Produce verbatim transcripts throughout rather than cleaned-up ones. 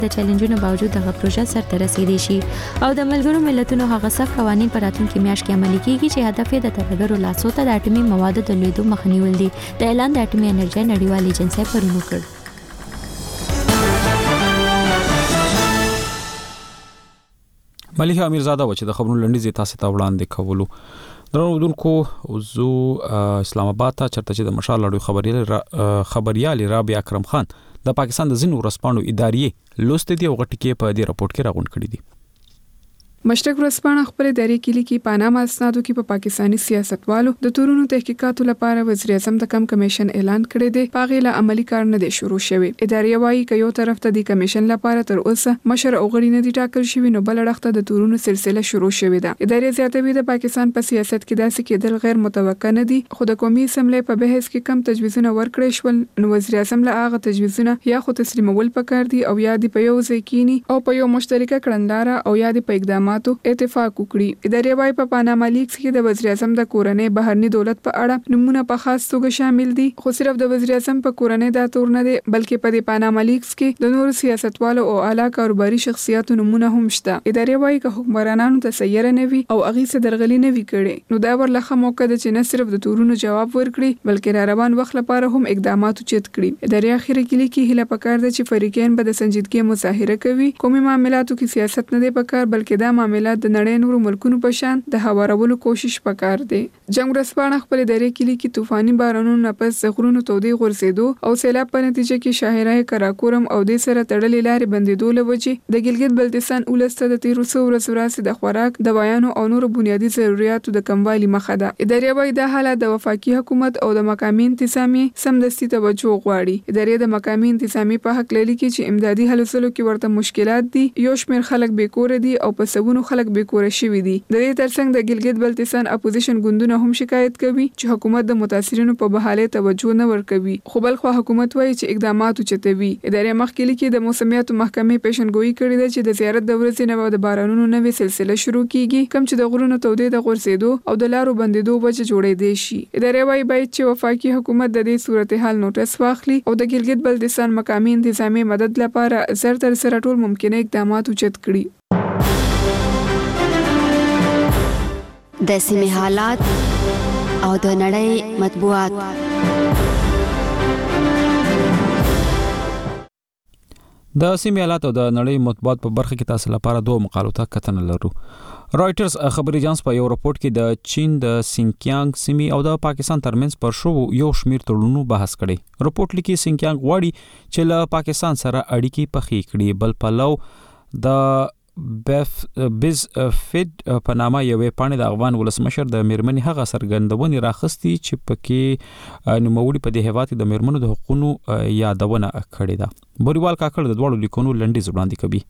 د چیلنجونو باوجود دغه پروژه سرته رسیدي شي او د ملګرو ملتونو هغه سخت قوانين پر راتلونکي میاشت کې عملي کیږي چې هدف یې د ترهګرو لاسو ته د اټومي موادو د لیدو مخنیول دي. د اعلان د اټومي انرژي نړیوالې ایجنسۍ پرون وکړ. مليحه امیرزاده و چې د خبرونو لنډیز تاسو ته وړاندې کولو. درودونکو زو اسلام آباد ته چرته چې د مشال لړو خبريال خبريال رابعه اکرم خان د پاکستان د ځینو رسپانو ادارې لوست دي او غټکی په دې راپورټ کې راغونډ کړی دي. مشرق ورځپاڼه خپل اداري کلی کې پاناما اسنادو کې په پا پاکستانی سیاستوالو د تورونو تحقیقاتو لپاره وزیر اعظم د کم کمیشن اعلان کړی دی. پاغې له عملی کار نه دی شروع شوی. اداري وايي ک یو طرف ته د کمیشن لپاره تر اوسه مشر او غړي نه دي ټاکل شوی، نو بل اړخ ته د تورونو سلسله شروع شوې ده. اداري زیاتوي د پاکستان په سیاست کې داسې کېدل غیر متوقع نه دي، خو د قومي اسمبلی په بحث کې کم تجویزونه ورکړل شول، نو وزیر اعظم له هغه تجویزونه یا خو تسلیمول پکار دي او یا د په یو ځای کېنی او په یو مشترکه کړندلاره او یا د په اقداماتو اتفاق وکړي. اداري وايي په پاناما لیکس کې د وزیر اعظم د کورنۍ بهرني دولت په اړه نمونه په خاص توګه شامل دي، خو صرف د وزیر اعظم په کورنۍ دا تور نه دي، بلکې په د پاناما لیکس کې د نور سیاستوالو او اعلی کاروباري شخصیتونو نمونه هم شته. اداري وايي که حکمرانانو ته سیاره نه وي او اغي څه درغلي نه وي کړي، نو دا ورلخه موقع ده چې نه صرف د تورونو جواب ورکړي بلکې را روان وخت لپاره هم اقدامات چت کړي. اداري اخیری کې لیکي هله پکار ده چې فریقین به د سنجیدګۍ مظاهره کوي. قومي معاملاتو کې سیاست نه دی پکار، بلکې دا معاملات د نړۍ نورو ملکونو په شان د هوارولو کوشش پکار دی. جنگ ورځپاڼه خپل اداري کلی کې طوفاني بارانونو نه پس غرونو تودې غورځېدو او سیلاب په نتیجه کې شاهرای کراکورم او د سره تړلې لارې بندېدو لوجې د ګلګت بلتستان ولسته د تیرو څو ورځو راځي د خوراک، دوايانو او نورو بنیادی ضرورتو د کموالي مخه ده. اداري وايي دا حالت د وفاقي حکومت او د مقامي انتظامی سمدستي توجه غواړي. اداري د مقامي انتظامی په حق لري چې امدادي هلو ځلو کې ورته مشکلات دي. یو شمېر خلک بې کور دي او په سبونو خلک بې کور شوي دي. د دې ترڅنګ د ګلګت بلتستان اپوزیشن ګوندونه هم شکایت کوي چې حکومت د متاثرینو په بحاله توجه نه ورکوي، خو بل خو حکومت وايي چې اقدامات چتوي. اداري مخکلي کې د موسمیاتو محکمې پیشنګوئی کړې ده چې د زیارت د ورځې نه د بارانونو نوې سلسله شروع کیږي، کوم چې د غرونو تودې د غورځېدو او د لارو بندېدو وجه جوړې دي شي. اداري وايي باید چې وفاقي حکومت د دې صورتحال نوټس واخلي او د ګلګت بلتستان مقامي انتظامی مدد لپاره زر تر سره ټول ممکنه اقدامات چت کړي. د سیمې حالات او د نړۍ مطبوعات. د سیمې حالات او د نړۍ مطبوعات په برخه کې تاسو لپاره دوه مقالو ته کتنه لرو. رائټرز خبري اژانس په یو راپورټ کې د چین د سینکیانګ سیمې او د پاکستان ترمنځ پر شو یو شمیر تړونونو بحث کړي. راپورټ لیکي سینکیانګ غواړي چې له پاکستان سره اړیکې پخې کړي، بل پلو د بف بز فید په نامه یوې پاڼې د افغان ولسمشر د میرمنې هغه سرګندونې راخستي چې پکې نوموړي په دې هیواد د میرمنو د حقوقو یادونه کړې ده. بوریوال کاکړ د دوړو لیکونو لنډیز وړاندې کوي.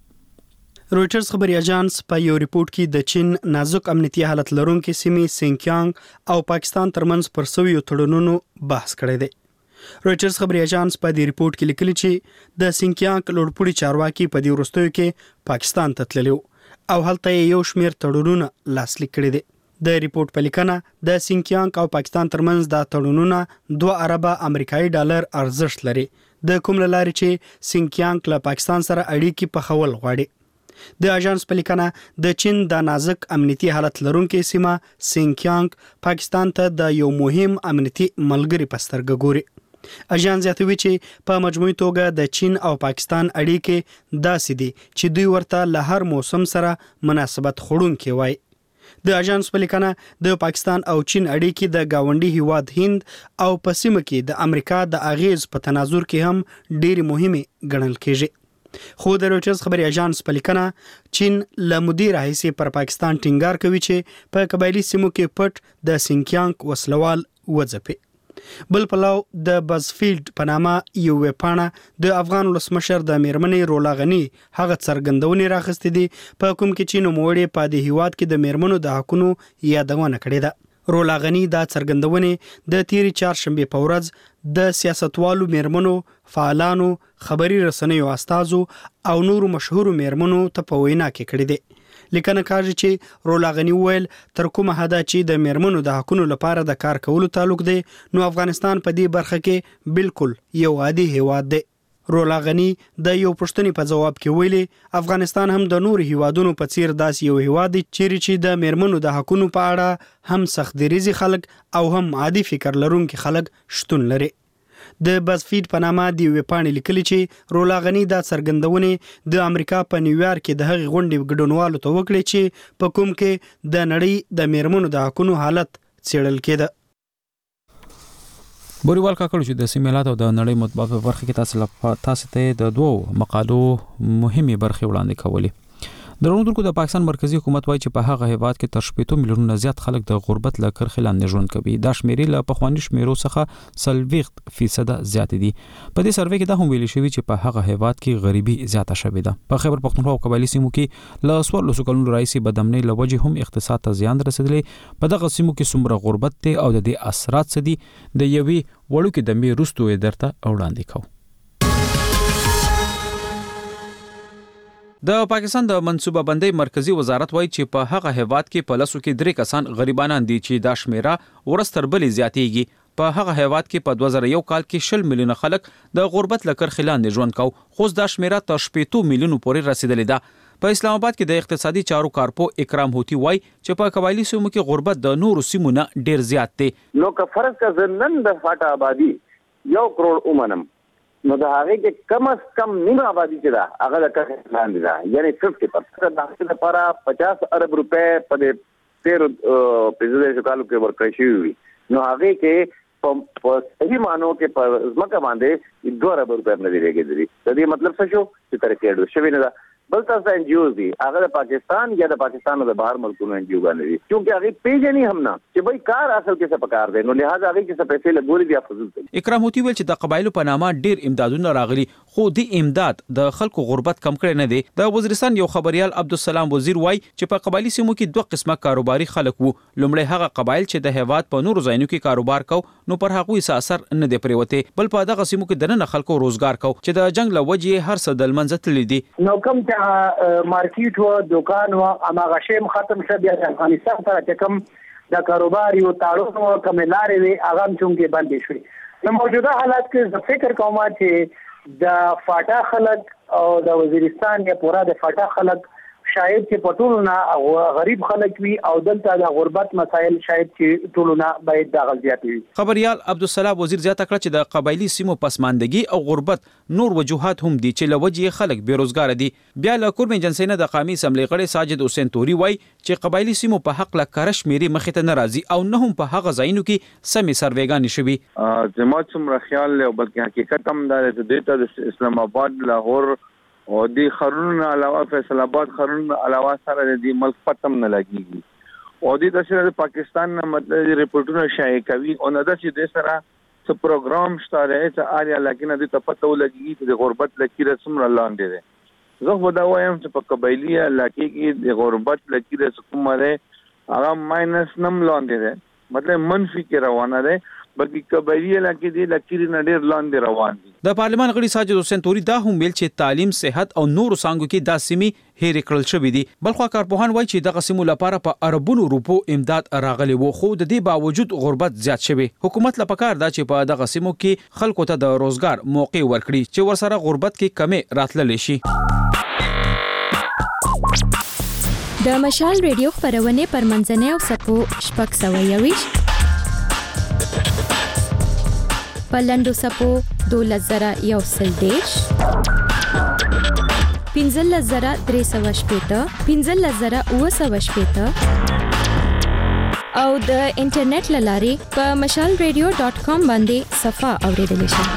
رويټرز خبري اژانس په یو ریپورت کې د چین نازک امنیتي حالت لرونکو سیمې سینکیانګ او پاکستان ترمنځ پر سویو تړونونو بحث کړی دی. رويټرز خبري اژانس په دې ریپورت کې لیکلي چې د سینکیانګ لوړپوړي چارواکي په دې وروستیو کې پاکستان ته تللي او هلته یو شمیر تړونونه لاسلیک کړي دي. د ریپورت په لیکنه د سینکیانګ او پاکستان ترمنځ د تړونونه دوه اربه امریکایي ډالر ارزښت لري، د کوم لارې چې سینکیانګ له پاکستان سره اړیکې پخول غواړي. د اژانس په لیکنه د چین د نازک امنیتي حالت لرونکو سیمه سینکیانګ پاکستان ته د یو مهم امنیتي ملګری په سترګه ګوري. اژانس زیاتوي چې په مجموعي توګه د چین او پاکستان اړیکې داسې دي چې دوی ورته له هر موسم سره مناسبت خورونکي وای. د اژانس په لیکنه د پاکستان او چین اړیکې د گاونډي هیواد هند او په سیمه کې د امریکا د اغیز په تناظر کې هم ډېری مهمه ګڼل کېږي. خو د رويټرز خبري اژانس په لیکنه چین له مدیر راهیسې پر پاکستان ټینګار کوي چې په قبایلی سیمو کې پټ د سینکیانګ وسلوال وځپي. بل پلو د بزفیلد په نامه یو وپاڼه د افغان ولسمشر د میرمنې رولا غنی هغه څرګندونې راخستې دي په کوم کې چې نوموړي په دې هیواد کې د میرمنو د حقونو یادونه کړې ده. رولا غنی دا څرګندونې د تیری چهارشنبه په ورځ د سیاستوالو میرمنو، فعالانو، خبري رسنیو استازو او نورو مشهورو میرمنو ته په وینا کې کړې ده. لیکنه کاږي چې رولا غنی ویل تر کومه حدا چې د میرمنو د حقونو لپاره د کار کولو تعلق دی، نو افغانستان په دې برخه کې بالکل یو عادي هیواد دی. رولا غنی د یو پښتني په جواب کې ویلي افغانستان هم د نور هیوادونو په څیر داس یو هیواد چیرې چې د میرمنو د حقوقو په اړه هم سخت دریزي خلک او هم عادي فکر لرونکي خلک شتون لري. د بازفیډ په نامه دی وپاڼې لیکلي چې رولا غنی دا څرګندونه د امریکا په نیویارک کې د هغې غونډې ګډونوالو ته وکړي چې په کوم کې د نړۍ د میرمنو د حقوقو حالت څېړل کېده. بوریوال کاکړ چې د سیمه او د نړۍ مطبوعات په برخه کې تاسو تاسو ته د دوه مقالو مهمه برخه وړاندې کولې. درونکو د پاکستان مرکزی حکومت وایي چې په هغه هیواد کې تر شپږ میلیونه زیات خلک د غربت له کرښې لاندې ژوند کوي. دا شمیرې له پخواني شمیرو څخه څلوېښت فیصد زیات دي. په دې سروې کې دا هم ویل شوی چې په هغه هیواد کې غریبي زیاته شوې ده. په خیبر پختونخوا او قبایلی سیمو کې له څوارلسو کلونو راهیسې بدامنۍ له وجې هم اقتصاد ته زیان رسېدلی. په دغه سیمو کې څومره غربت دی او د دې اثرات څه دي د یوې وړوکې دمې وروسته یې درته وړاندې کوو. د پاکستان د منصوبه بندۍ مرکزی وزارت وایي چې په هغه هیواد کې په لسو کې درې کسان غریبانان دي چې دا شمیره ورځ تر بلې زیاتېږي. په هغه هیواد کې په دوه زره یو کال کې شل میلیونه خلک د غربت له کرښې لاندې ژوند کوي، خو دا شمیره تر شپېتو میلیونو پورې رسیدلې ده. په اسلام آباد کې د اقتصادي چارو کارپو اکرام هوتی وایي چې په قبایلی سیمو کې غربت د نورو سیمو نه ډیر زیات دی. نو که فرض کړه نن د فاټا آبادی یو کروڑ اومنم نو د هغه کې کم از کم نیمه آبادی چې ده هغه د کرښې لاندې ده، یعنی پنځه پرسنټ د هغې لپاره پچاس ارب روپۍ په دې تیرو پنځه دېرشو کالو کې ورکړی شوي وي. نو هغې کې په صحیح معنو کې په ځمکه باندې دوه ارب روپۍ هم نه دي لګېدلي. د دې مطلب څه شو چې ترقي ډېر شوې نه ده. بل تاسو ان جی اوز دي هغه د پاکستان یا د پاکستان د بهر ملکونو ان جی اوګانې دي، چونکې هغه پیژني هم نه چې بای کار اصل کې څه پکار دی، نو لہذا هغه کې څه پیسې لګوري بیا فضول دي. اکرام هوتی ویل چې د قبایلو په نامه ډیر امدادونه راغلي، خو د امداد د خلکو غربت کم کړی نه دی. د وزیرستان یو خبريال عبدالسلام وزیر وایي چې په قبایلی سیمو کې دوه قسمه کاروباري خلک وو. لومړی هغه قبایل چې د هیواد په نورو ځایونو کې کاروبار کو، نو پر هغه یې اثر نه دی پریوته، بل په دغه سیمو کې دنه خلکو روزګار کو چې د جنگ له وجې هر څه د لمنځه تللی دي. نو کوم ته مارکیټ و دکان و اما غشیم ختم شو، بیا د افغانستان سره چې کوم د کاروبار یو تاړون و کوم لارې وي هغه هم چونکې بندې شوې. نو موجوده حالات کې زه فکر کوم چې د فاټا خلک او د وزیرستان یا پورا د فاټا خلک شاید چې په ټولو نه غریب خلک وي او دلته د غربت مسایل شاید چې ټولو نه باید دغه زیات وي. خبريال عبدالسلام وزیر زیاته کړه چې د قبایلی سیمو پسماندګي او غربت نور وجوهات هم دي چې لوجې خلک بیروزګار دي. بیا له کورم جنسینه د قومي اسمبلی غړي ساجد حسین توري وای چې قبایلی سیمو په حق لا کرش میري مخې ته ناراضي او نه هم په هغه ځایونو کې سمې سروېګانې شوي. زما څومره خیال له بلکې حقیقت هم دا د د اسلام آباد لاهور او د خرونو علاوه فیصل آباد خرونو علاوه سره د ملک پتم نه لګيږي او د تاسو پاکستان نه مطلب ریپورتونه شایع کوي او نه د چې د سره څه پروګرام شته چې آیا لکه د تپتو لګيږي چې د غربت لکیره څومره لاندې ده. زه خو دا وایم چې په قبایلی علاقې کې د غربت لکیره څومره هغه ماینس نم لاندې ده، مطلب منفي کې روانه ده، بلکې قبایلی علاقې دي لکیره نه ډېر لاندې روان دي. د پارلمان غړي ساجد حسین توري دا هم ویل چې تعلیم، صحت او نورو څانګو کې د سیمې هېر کړل شوې دي. بلخو کارپوهان وایي چې دغه سیمو لپاره په اربونو روپو امداد راغلی وو، خو د دې باوجود غربت زیات شوی. حکومت لپاره کار دا چې په دغه سیمو کې خلکو ته د روزګار موقع ورکړي چې ورسره غربت کې کمې راتللی شي. د مشال ریډیو خبرونه پر منځنۍ او سپو شپږ سوه یویشت په لنډو سپو دولس زره یو سل دېرش، پنځلس زره درې سوه شپېته، پنځلس زره اووه سوه شپېته او د انټرنیټ له لارې په مشال ریډیو ډاټ کام باندې صفحه اوریدلی شئ.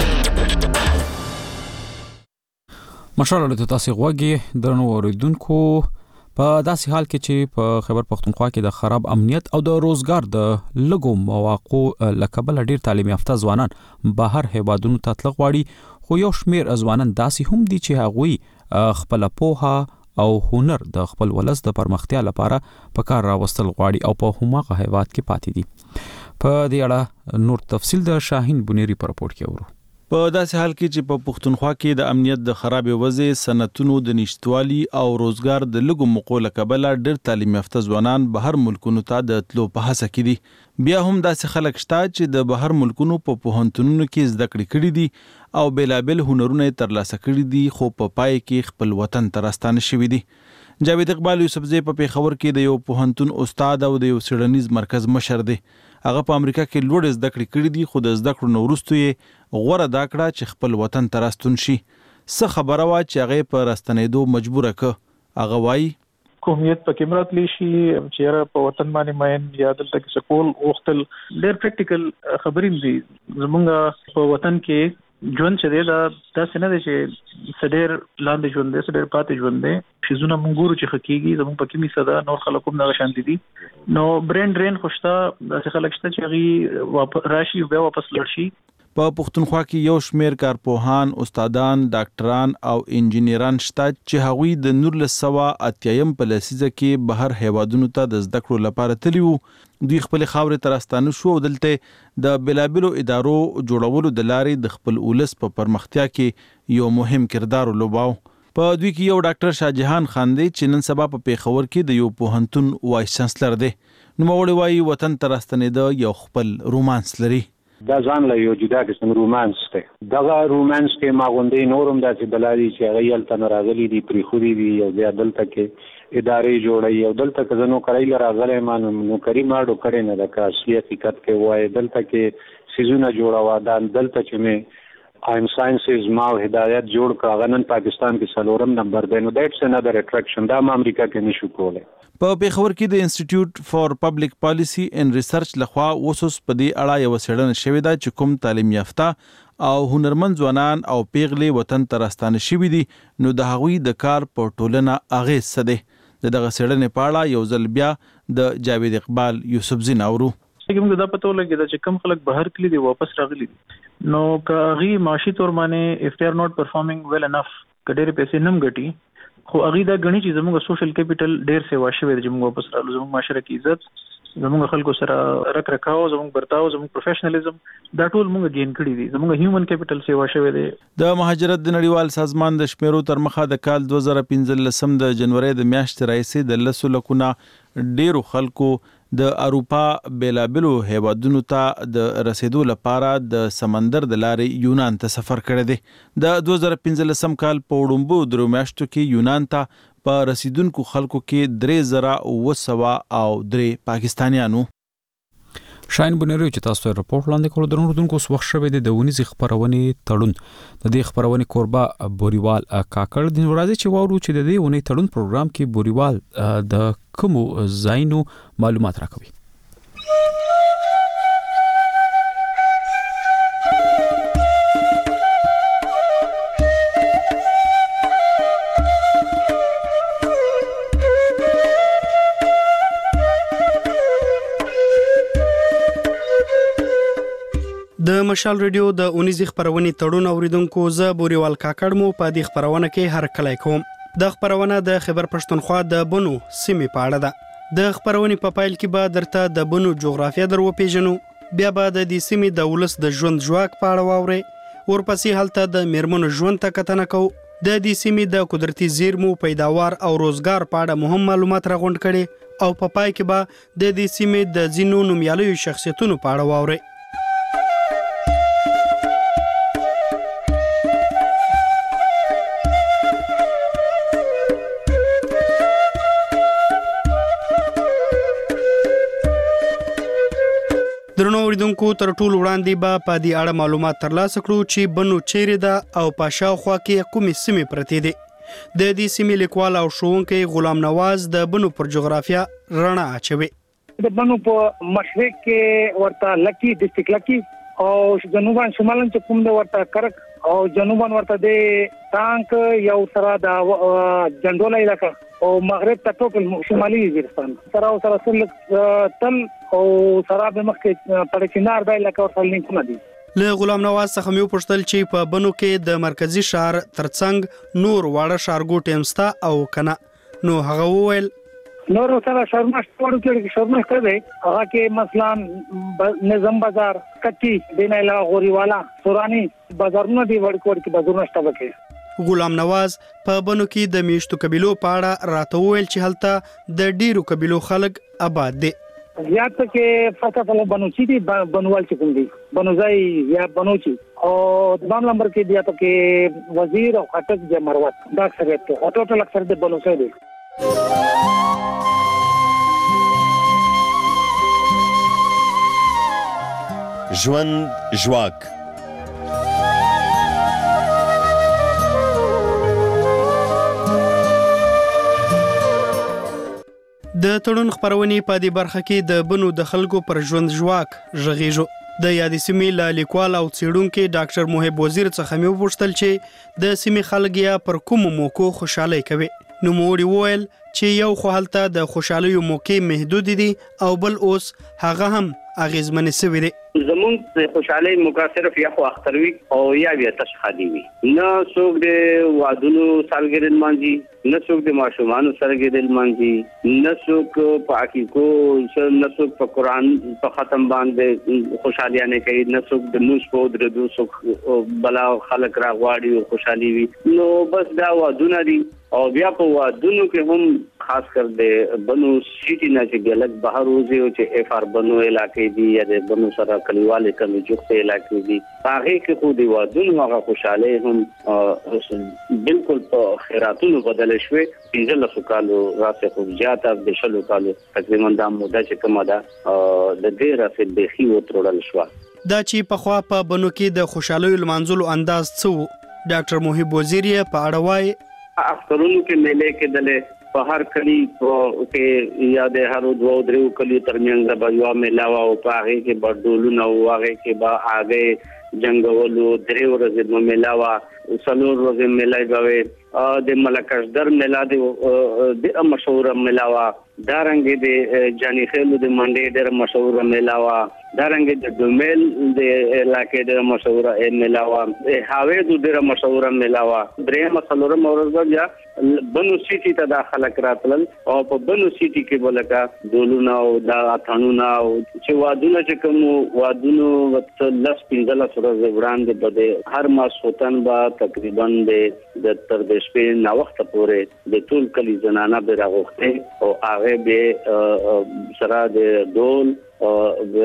مشال له تاسو غوږی درنو اوریدونکو، په داسې حال کې چې په خیبر پختونخوا کې د خراب امنیت او د روزګار د لګو مواقع لکبل ډیر تعلیم یافته ځوانان بهر هیوادونو ته تلل غواړي، خو یو شمیر ځوانان داسې هم دي چې هغوی خپل پوهه او هنر د خپل ولس د پرمختیا لپاره په کار راوستل غواړي او په هماغه هیواد کې پاتې دي. په دې اړه نور تفصیل د شاهین بنيري په راپور کې اورو. په داسې حال کې چې په پښتونخوا کې د امنیت د خراب وضع، صنعتونو د نشټوالي او روزګار د لږو موقعو له کبله ډېر تعلیم یافته ځوانان بهر ملکونو ته د تلو په هڅه کې دي. بیا هم داسې خلک شته چې د بهر ملکونو په پوهنتونونو کې زده کړې کړي دي او بېلابېل هنرونه یې ترلاسه کړي دي، خو په پای کې خپل وطن ته راستانه شوي دي. جاوید اقبال یوسفزی په پیښور کې د یو پوهنتون استاد او د یو څېړنیز مرکز مشر دی. هغه په امریکا کې لوړ زده کړې کړې دي، خو د زده کړو نه وروسته یې غوره دا کړه چې خپل وطن ته راستون شي. څه خبره وه چې هغه په راستنېدو مجبوره که. هغه وایي قومیت پکې مراتلی شي چې یاره په وطن باندې ماین یا دلته کې سکول وختل ډېر پریکټیکل خبرې دي. زمونږ په وطن کې ژوند چې دی دا داسې نه دی چې سډیر لاندې ژوند دی، سډیر پاتې ژوند دی. شیزونه مونږ ګورو چې خکېږي زمونږ په کې میسه ده، نور خلک هم دغه شانتي دي. نو برین ډرین خو شته، داسې خلک شته چې هغوی راشي بیا واپس لاړ شي. په پښتونخوا کې یو شمېر کارپوهان، استادان، ډاکټران او انجینران شته چې هغوی د نولس سوه اتیایم په لسیزه کې بهر هیوادونو ته د زده کړو لپاره تللي وو. دوی خپل خاورې ته راستانه شو او دلته د بېلابېلو ادارو جوړولو د لارې د خپل ولس په پرمختیا کې یو مهم کردار ولوباو. په دوی کې یو ډاکټر شاهجهان خان دی چې نن سبا په پیښور کې د یو پوهنتون وایس چانسلر دی. نوموړی وایي وطن ته راستنېده یو خپل رومانس لري. دا ځان له یو جدا قسم رومانس دی. دغه رومانس کې ما غوندې نور هم داسې بلاري چې هغه هلته نه راغلي دي، پرېښودي دي او بیا دلته کې ادارې جوړوي. او دلته که زه نوکرۍ له راغلی ما نو نوکري ما ډو کړې نه ده، که اصلي حقیقت کې ووایې دلته کې څیزونه جوړوه. دا دلته چې مې آیم ساینسز ما او هدایت جوړ کړ، هغه نن پاکستان کې څلورم نمبر دی. نو دیټس انادر اټریکشن. دا ما امریکا کې نشو کولی. په پیښور کې د انسټیټیوټ فار پبلک پالیسی اینڈ ریسرچ لخوا اوسوس په دې اړه یو څېړنه شوې ده چې کوم تعلیم یافته او هنرمند ځوانان او پیغلې وطن ته راستانه شوي دي، نو د هغوی د کار په ټولنه اغېز څه دی. د دغه څېړنې په اړه یو ځل بیا د جاوید اقبال یوسفزي ناورو. موږ دا پته ولګېده چې کوم خلک بهر تللي دي واپس راغلي دي، نو که هغوی معاشي طور باندې اف دې آر ناٹ پرفارمینګ ویل انف، که ډېرې پیسې نه هم ګټي، خو هغوی دا ګڼي چې زموږ سوشل کیپیټل ډېر سیوا شوی دی چې موږ واپس راغلو. زموږ معاشره کې عزت، زموږ خلکو سره رک رکاو، زموږ برتاو، زموږ پروفیشنالیزم، دا ټول موږ ګین کړي دي. زموږ هیومن کیپیټل سیوا شوی دی. د مهاجرت د نړیوال سازمان د شمیرو تر مخه د کال دوه زره پنځلسم د جنوري د میاشتې راهیسې د لسو لکونه ډېرو خلکو د اروپا بېلابېلو هیوادونو ته د رسیدو لپاره د سمندر د لارې یونان ته سفر کړی دی. د دوه زره پنځلسم کال په وړومبو درو میاشتو کې یونان ته په رسیدونکو خلکو کې درې زره اوه سوه او درې پاکستانیانو. شاین بنیروي چې تاسو ته راپورټ وړاندې کولو درنو دونکو اوس وخت شوی دی د ونیزې خپرونې تړون. د دې خپرونې کوربه بوریوال کاکړ د ورځې چې واورو چې د دې ونې تړون پروګرام کې بوریوال د کومو ځایونو معلومات راکوي. د مشال ریډیو د اونیزې خپرونې تړون اوریدونکو، زه بوریوال کاکړ مو په دې خپرونه کې هرکلی کوم. د خپرونه د خیبر پښتونخوا د بنو سیمې په اړه ده. د خپرونې په پایل کې به درته د بنو جغرافیه در وپیژنو، بیا به د دې سیمې د ولس د ژوند ژواک په اړه واورئ، ورپسې هلته د میرمنو ژوند ته کتنه کوو، د دې سیمې د قدرتي زیرمو، پیداوار او روزګار په اړه مهم معلومات راغونډ کړي، او په پای کې به د دې سیمې د ځینو نومیالیو شخصیتونو په اړه واورئ. درنو اوریدونکو، تر ټولو وړاندې به په دې اړه معلومات ترلاسه کړو چې بنو چیرې ده او په شاوخوا کې کومې سیمې پرتې دي. د دې سیمې لیکوال او ښوونکی غلام نواز د بنو پر جغرافیه رڼا اچوي. د بنو په مشرق کې ورته لکی ډسټریکټ لکی او جنوبان شمالن چې کوم د ورته کرک او جنوبان ورته د ټانک یو سره د جندوله علاقه او مغرب ته ټوپل شمالي وزیرستان سره او سره سل تل او سره به مخکې پړکینار د علاقه ورته لینکونه دي. له غلام نواز څخه مې وپوښتل چې په بنو کې د مرکزی ښار ترڅنګ نور واړه ښارګوټي هم شته او کنه، نو هغه وویل نور سره شرمښت ورو کې شرمښت دی هغه کې مثلا نظام بازار کټي دینایلا غوريوالا سوراني بازارونه دی ورکو ورکو بازارونه شته وکي. غلام نواز په بنو کې د میشتو قبيلو په اړه راته وویل چې هلته د ډیرو قبيلو خلک آباد دي. زیات کې فقط له بنوچي دي بنوال چې کوم دي بنوځای یا بنوچي او دوام نمبر کې بیا ته کې وزیر او خټک د مروت دا سره ته ټوټل اکثر د بنوځای دي. ژوند ژواک د تړون خبرونې په دې برخه کې د بنو د خلکو پر ژوند ژواک ژغېږو. د یادې سیمې له لیکوال او څېړونکي ډاکټر محب وزیر څخه مې وپوښتل چې د سیمې خلک یې پر کومو موکو خوشحالي کوي. نوموړي وویل چې یو خو هلته د خوشحالیو موقع محدود دي او بل اوس هغه هم اغیزمنې سوي دي. زمونږ د خوشحالي موقع صرف یا خو اختروي او یا بیا تشخادي وي. نه څوک د وادونو سالګرد مانځي نه څوک د ماشومانو سالګرد مانځي نه څوک په عقیقو نه څوک په قرآن په ختم باندې خوشحالي نه کوي نه څوک د موږ په درو څوک بلا خلک راغواړي او خوشحالي وي. نو بس دا وادونه دي او بیا په وادونو کې هم خاص کر د بنو سیټی نه چې ګلک بهر وځي او چې اف ار بنو علاقې دي یا د بنو سره کلیواله کمی جوخته علاقې دي هغه کې خو دی وادونو هغه خوشاله هم بالکل په خیراتونو بدل شوي. پنځه کالو راسه خو زیاته د شلو کالو تقریبا د موده چې کومه ده د دې راسه د خي وترول شو. دا چې په خوا په بنو کې د خوشاله لمانځلو انداز څو ډاکټر محب وزیر په اړه وایي اخترونو کې میلې کې دلې په هر کلی کې یا د هر دوه درو کلی ترمنځ به یو میلاوا او په هغه کې بردولونه او هغه کې به هغه جنگولو درې ورځې میلاوا څلور ورځې میلای به د ملکشدر میلا د مشهور میلاوا دارنګ د جانی خیلو د منډې ډېر مشهور میلاوا دارنګ د دومل د علاقې ډېر مشهور میلاوا هاوی د ډېر مشهور میلاوا درې مسلور مورز بیا بنو سیټی ته داخله کړل او په بنو سیټی کې بلکا دولونه او دا اتانونه او چې وادونه چې کوم وادونو وت لس پنځله سره وړاندې بده هر ماس وطن با تقریبا د تر د شپې نا وخت پورې د ټول کلی زنانه به راغوخته او هغه به سره د دول او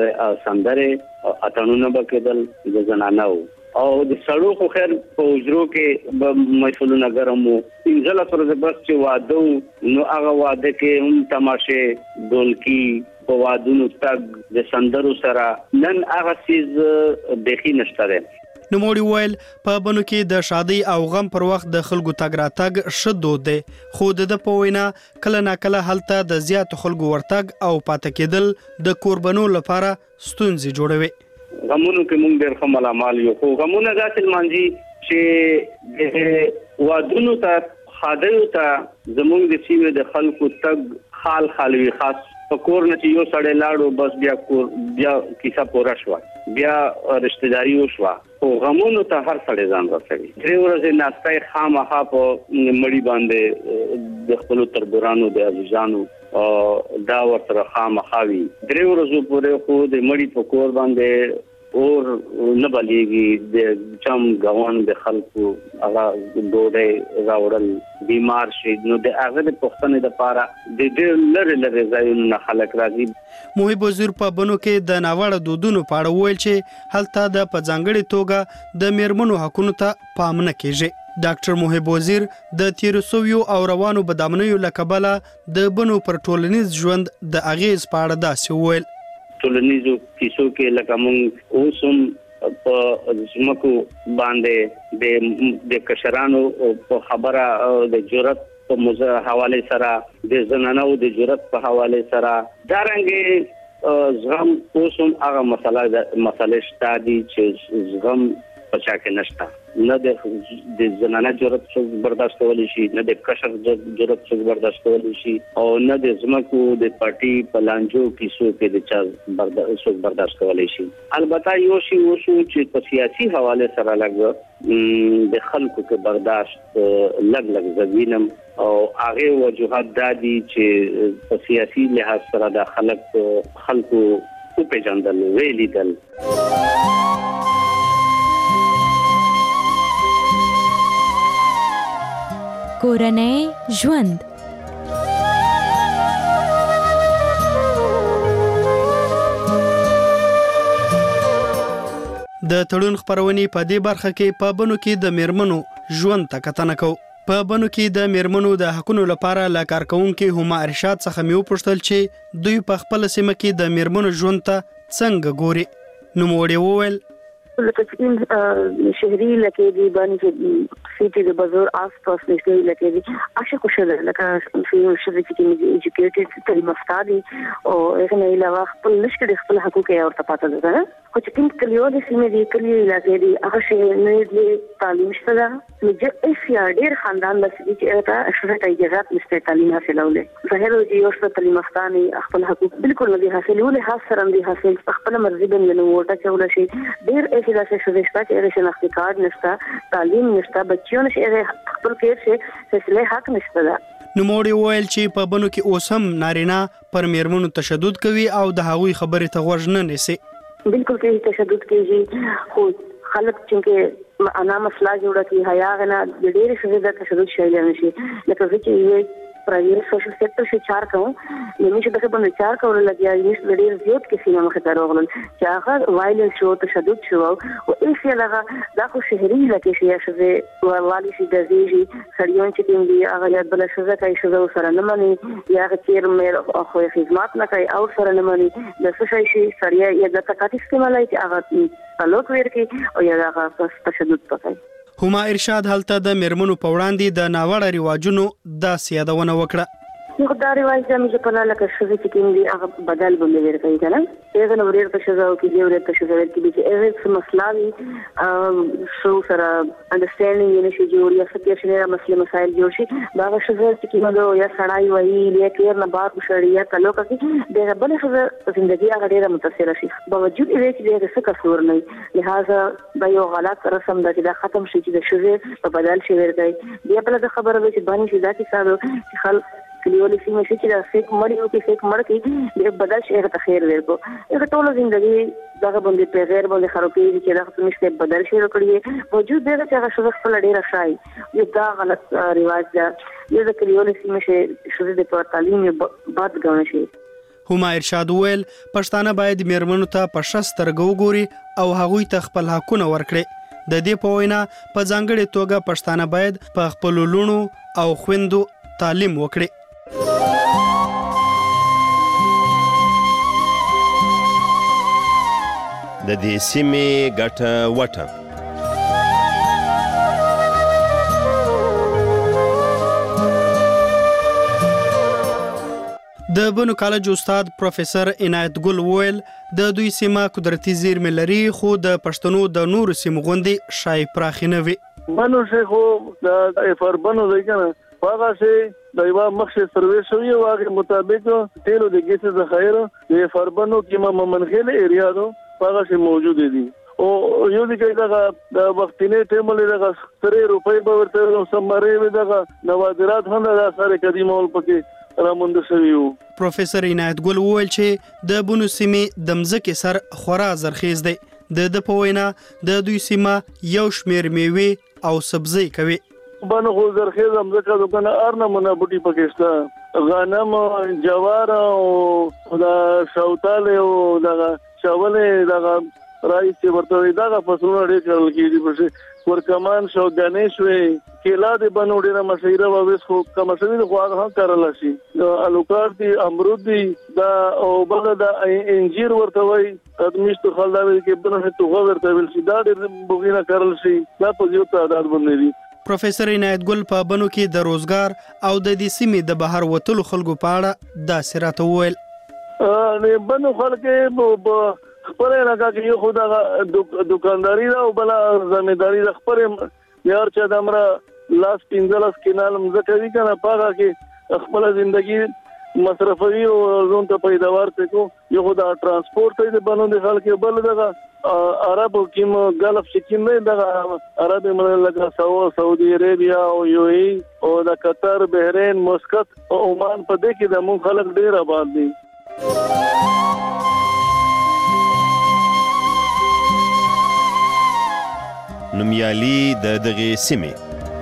سندره اتانونه بکدل د زنانه او د سړو خو خیر په وجرو کې مشغولونه ګرمو انځله پر د بس چې واده نو هغه واده کې هم تماشه دولکی په وادونو تک د سندرو سره نن هغه چیز بخي نشته. نوموړي وویل په بنو کې د شادي او غم پر وخت د خلکو تګ راتګ شدود دی خو د په وینا کله ناکله هلته د زیات خلکو ورتګ او پاتې کېدل د قربانو لپاره ستونزې جوړوي. غمونو کې مونږ ډېر خمل اعمال یو خو غمونه داسې مانځي چې د وادونو ته خادیو ته زمونږ د سیمې د خلکو تګ خال خالوي خاص په کور نه چې یو سړی لاړو بس بیا کور بیا کیسه پورا شو بیا رشتہ داری وشو او غمونو ته هر سړی ځان رسوي. درې ورځې ناستای خامخا په مړی باندې د خپل تربورانو د عزیزانو او دا ورته خامخاوي درې ورځې پورې خو د مړی په کور باندې اور نه بلیږي د چم غوان د خلکو هغه ډوډۍ راوړل بیمار شي نو د هغه د پښتنې د پاره د ډېر لری لری ځایونو خلک راځي. محب وزیر په بنو کې د ناوړه دودونو په اړه ویل چې هلته د په ځانګړي توګه د میرمنو حقونو ته پام نه کیږي. ډاکټر محب وزیر د تیروسویو او روانو بدامنیو لکبله د بنو پر ټولنیز ژوند د اغیز په اړه داسې ویل. ټولنیزو کیسو کې لکه مونږ اوسم په زمکو باندې د د کشرانو په خبره د جرأت په موضوع حواله سره د زنانو د جرأت په حواله سره دارنګ زغم اوسم هغه مسله مسله شته دي چې زغم پچا کې نشته نه د زنانه جرأت څخه برداشت کولی شي نه د کشر جرأت څخه برداشت کولی شي او نه د زمکو د پارټي پلانجو کیسو کې د چا برداشت برداشت کولی شي. البته یو شی وشو چې په سیاسي حواله سره لګ د خلکو کې برداشت لګ لګ زوینم او هغه وجوهات دادي چې په سیاسي لحاظ سره د خلک خلکو په پیژندل ویلیدل. کورنۍ ژوند د تړون خبرونې په دې برخه کې په بنو کې د میرمنو ژوند ته کتنه کو. په بنو کې د میرمنو د حقونو لپاره لا کارکونکو هما ارشاد څخه میو پوښتل چې دوی په خپل سیمه کې د میرمنو ژوند ته څنګه ګوري. نو موړي وویل لکه چې شهري لکه دی باندې سيتي د بازار آس پاس نشته لکه دی عاشق شول لکه چې شهري کې ایجوکیټډ تعلیم یافته او هغه نه علاوه خپل لشکره خپل حقوق یې ورته پاتې ده. خو چې کوم کلیو د سیمې دی کلیو علاقې دی هغه شی نه دی تعلیم شته ده نو چې ایسیا ډیر خاندان لسي چې هغه شرط اجازه نشته تعلیم حاصلوله. ظاهر دی یو څه تعلیم یافته خپل حقوق بالکل نه دي حاصلوله خاص سره دي حاصل خپل مرزي باندې نو ورته چول شي ډیر چې دا څه شوستا چې شناختی کارت نشته تعلیم نشته بچیو نشه خپل کې څه فیصله حق نشته ده. نو موړي وویل چې په بنو کې اوسم نارینه پر میرمنو تشدد کوي او د هغوی خبرې ته غوږ نه نیسي. بالکل کې تشدد کېږي خو خلک چې انا مسله جوړه کی حیا غنا د ډېر څه د تشدد شایل نشي لکه چې پرایویټ سوشل سېکټر شي چار کوم نو چې دغه باندې چار کول لګیا یې د ډېر زیات کې سینما مخ ته راغلل چې هغه وایلنس شو تشدد شو او ایسه لغه دا خو شهري لکه شي چې والي شي د زیږي سړیون چې کوم دی هغه یاد بل شزه کوي شزه سره نه مانی یا غیر مې خو خدمات نه کوي او سره نه مانی د څه شي سړیا یا د تکاتې استعمالای چې هغه تعلق ورکی او یا هغه تشدد کوي. هما ارشاد هلته د میرمنو په وړاندې د ناوړه رواجونو د سیادونه وکړه. یو دا رواج د موږ په لاره کې شوه چې کوم دی هغه بدل باندې ورکړي کنه هغه نو ورته په شزاو کې دی ورته په شزاو کې چې هغه څه مسلې شو سره انډرستانډینګ یې نشي جوړ یا څه کې شنه مسله مسایل جوړ شي دا شزاو چې کومه یا سړای وایي یا کیر نه بار شړی یا تعلق کې د بل شزا ژوندۍ هغه ډیره متاثر شي باوجود یې چې دغه څه کسور نه لہذا دا یو غلط رسم ده چې دا ختم شي چې د شزه په بدل شي ورکړي بیا بل خبره به چې باندې شي دا کې ساده خل کلیوالي سیمه چې دا فیک مړ یو کې فیک مړ کې د بدل شي هغه خیر ورکو هغه ټول ژوندۍ دغه باندې په غیر باندې خرابې چې دا څه بدل شي ورکړي موجود دی چې هغه شخص خپل ډیر شای یو دا غلط رواج ده یو د کلیوالي سیمه چې شوه د په تعلیم باد غوښ شي. هما ارشاد ویل پښتانه باید میرمنو ته په شسترګو ګوري او هغوی ته خپل حقونه ورکړي. د دې په وینا په ځانګړي توګه پښتانه باید په خپل لونو او خويندو تعلیم وکړي. د دې سیمې ګټه وټه د بنو کالج استاد پروفیسور عنایت ګل وویل د دوی سیمه قدرتي زیرمې لري خو د پښتنو د نورو سیمو غوندې شای پراخې نه وي. بنو شیخو د افربنو دی کنه هغه شی د یو مخشه سروې شوی او هغه مطابق تیلو د ګیس ذخایر د افربنو کې ممنخله ایریا دو هغه شی موجود دي او یو دي کې دا د وختینه ټیم له دا سره روپۍ به ورته سمره وي دا نوادرات هم دا سره قدیمه ول پکې راموند شویو. پروفیسور عنایت ګل وویل چې د بنو سیمې د مځکې سر خورا زرخیز دی. د د په وینا د دوی سیمه یو شمیر میوه او سبزی کوي. بنو خو زرخیز مځکه دکنه ارنه مونږ بوټي پکېستا غنم جوار او دا شوتاله او دا چاوله دا رایس چې ورته دا فصلونه ډېر کړل کېږي په ورکمان شو غنیش وې کېلا د بنو ډېر مشهوره وې خو کوم څه د خو هغه کارل شي الوکار دي امرود دي دا او بل دا انجیر ورته وې ادمیشت خلداوي کې بنو ته ورته ویل شي دا ډېر بوګینا کارل شي دا په یو تعداد باندې دي. پروفیسور عنایت ګل په بنو کې د روزګار او د دې سیمې د بهر وتلو خلکو په اړه دا سراته وویل. ا بنو خلک خپل علاقه کې یو خدای دکانداری دا او بل زمینداری د خپل یار چې د امره لاس پینځلس کینال مزه کوي کنه پاګه کې خپل ژوندۍ مصرفوي او ځون ته پیداوار ته کو یو خدای ترانسپورت ته بنو د خلک بل دغه عربو کې غلف چې نه د عربي مملکت سعودي سعودي عربیا او یو ای او د قطر بحرین مسقط او عمان په دې کې د مون خلک ډیر آباد دي. نومیالي د دغه سیمې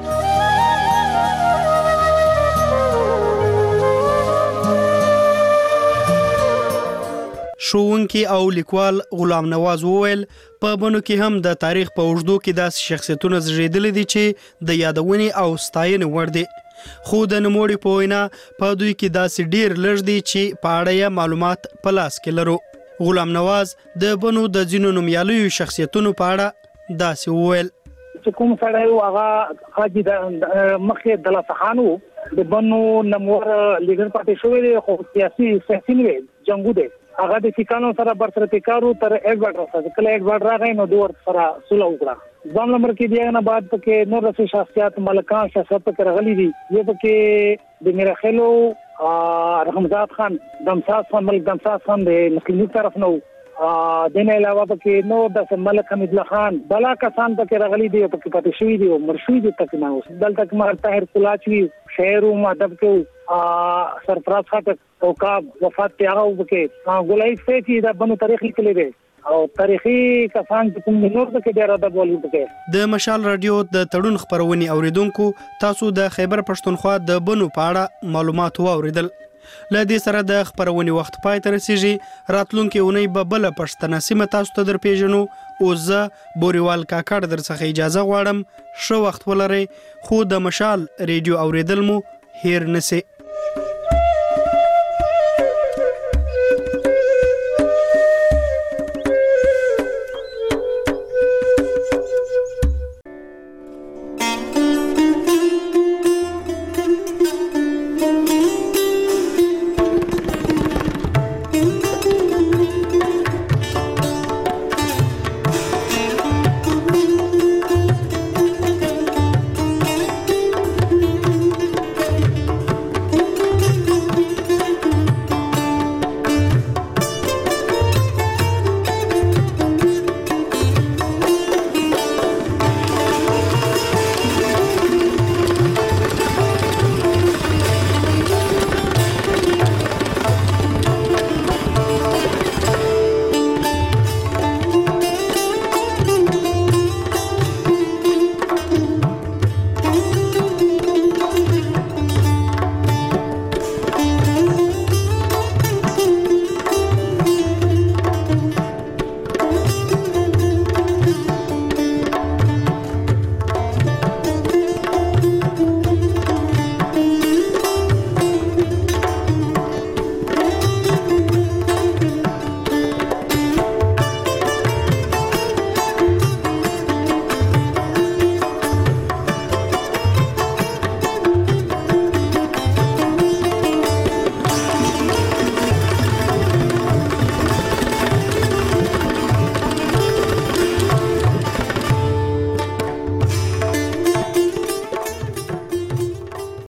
ښوونکي او لیکوال غلام نواز وویل په بنو کې هم د تاریخ په اوږدو کې داسې شخصیتونه زیږېدلي دي چې د یادونې او ستاینې وړ دي، خو د نوموړي په وینا په دوی کې داسې ډیر لږ دي چې په اړه یې معلومات په لاس کې لرو. غلام نواز د بنو د ځینو نومیالیو شخصیتونو په اړه داسې وویل چې کوم سړی و هغه حاجي د مخې د لاسخانو د بنو نمور لیډر پاتې شوی دی، خو سیاسي سیاسي نه جنگو دی. هغه د سیکانو سره برسرتی کارو تر ایډورډ راځي، کله ایډورډ راغی نو دوه سره صلح وکړه. ځم نمبر کې دی نه بعد پکې نور رسې شخصیت ملکان شخصیت کې راغلي دي، یو پکې د میرخلو رحمزاد خان دمساز خان ملک دمساز خان د مسلمانو طرف نو دنه علاوه پکې نو د ملک حمید الله خان بلا کسان پکې راغلي دي، پکې پاتې شوی دي او مرشوی دي تک نه اوس دلته کې طاهر کولاچوي شعر او ادب کې سرفراز خاطر او کا وفات ته هغه وکړي ګولای سپیچ د بنو تاریخ لیکلي دي او تاریخي کسان چې کوم نور د ډیر ادب ولې وکړي. د مشال رادیو د تړون خبرونې اوریدونکو تاسو د خیبر پښتونخوا د بنو په اړه معلومات واوریدل. لدې سره د خبرونې وخت پای ته رسیږي. راتلونکي اونۍ به بل پښتنه سیمه تاسو ته در پیژنو او زه بوريوال کاکړ در څخه اجازه غواړم. شو وخت ولرئ، خو د مشال ریډیو اوریدل مو هیر نسی.